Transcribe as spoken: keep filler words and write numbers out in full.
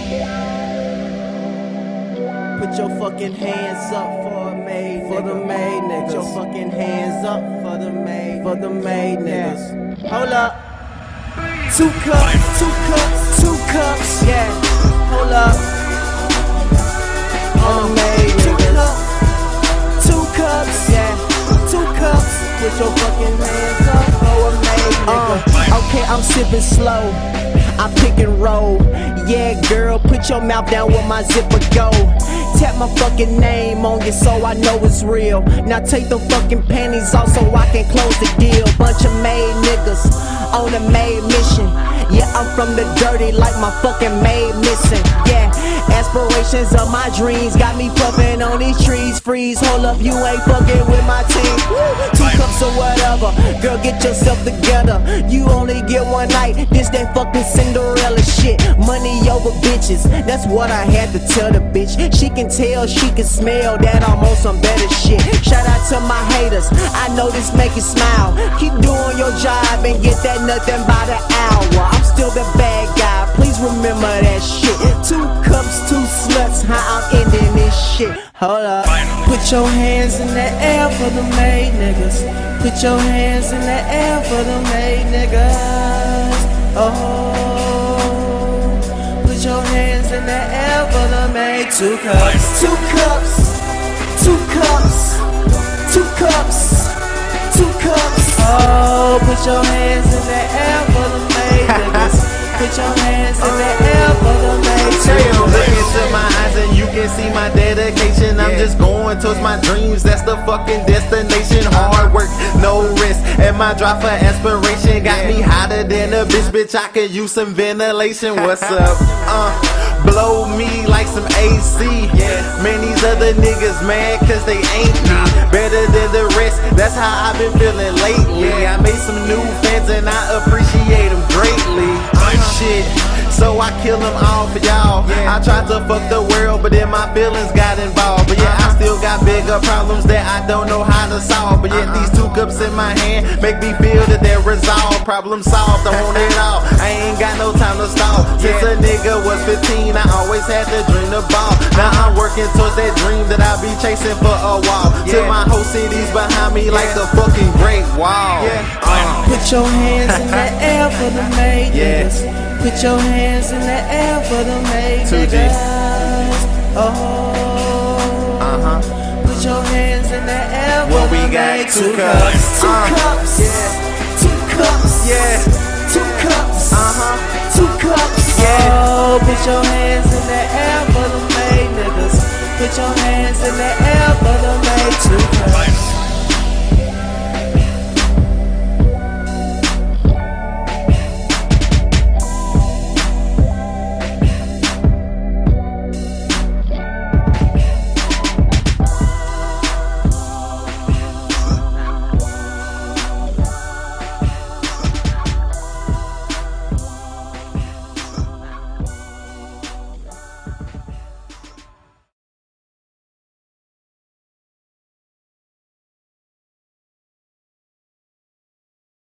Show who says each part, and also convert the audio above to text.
Speaker 1: Put your fucking hands up for a made for the made niggas. Put your fucking hands up for the made for the made niggas. Hold up. Two cups, two cups, two cups, yeah. Hold up. For the made niggas. Two cups, yeah. Two cups. Put your fucking hands up for a made nigga. Uh, okay, I'm sipping slow. I pick and roll. Yeah, girl, put your mouth down where my zipper go. Tap my fucking name on you so I know it's real. Now take the fucking panties off so I can close the deal. Bunch of made niggas on a made mission. Yeah, I'm from the dirty like my fucking maid missing. Yeah, aspirations of my dreams got me puffing on these trees. Freeze, hold up, you ain't fucking with my team. Two cups or whatever, girl, get yourself together. You only get one night, this that fucking Cinderella shit. Money over bitches, that's what I had to tell the bitch. She can tell, she can smell that I'm on some better shit. Shout out to my haters, I know this make you smile. Keep doing your job and get that nothing by the hour. I'm still the bad guy, please remember that shit. Two cups, two sluts, how I'm ending this shit. Hold up. Put your hands in the air for the made niggas. Put your hands in the air for the made niggas. Oh, put your hands in the air for the made. Two cups, two cups, two cups, two cups, two cups. Oh, put your hands in the air for the made niggas. Put your hands in the air for the made.
Speaker 2: Look into my eyes and you can see my dedication. I'm just going towards my dreams, that's the fucking destination. Hard work, no rest, and my drive for aspiration got me hotter than a bitch, bitch, I could use some ventilation. What's up? Uh, blow me like some A C. Man, these other niggas mad cause they ain't me. Better than the rest, that's how I've been feeling lately. I made some new fans and I appreciate them greatly. Shit, so I kill them all for y'all. I tried to fuck the world, but then my feelings got involved. But yeah, I still got bigger problems that I don't know how to solve. But yet these two cups in my hand make me feel that they're resolved. Problem solved, I want it all. I ain't got no time to stall. Since a nigga was fifteen, I always had to dream the ball. Now I'm working towards that dream that I'll be chasing for a while. Till my whole city's behind me like the fucking Great Wall. Uh.
Speaker 1: Put your hands in the air for the made niggas. Put your hands in the air for the made niggas. Oh,
Speaker 2: uh-huh.
Speaker 1: Put your hands in the air for
Speaker 2: well,
Speaker 1: the
Speaker 2: we got
Speaker 1: made
Speaker 2: two
Speaker 1: niggas.
Speaker 2: cups,
Speaker 1: Two
Speaker 2: uh,
Speaker 1: cups,
Speaker 2: yeah.
Speaker 1: Two cups,
Speaker 2: Yeah.
Speaker 1: Two cups,
Speaker 2: Uh-huh.
Speaker 1: Two cups,
Speaker 2: Yeah.
Speaker 1: Oh, put your hands in the air for the made niggas. Put your hands in the air for the made two cups.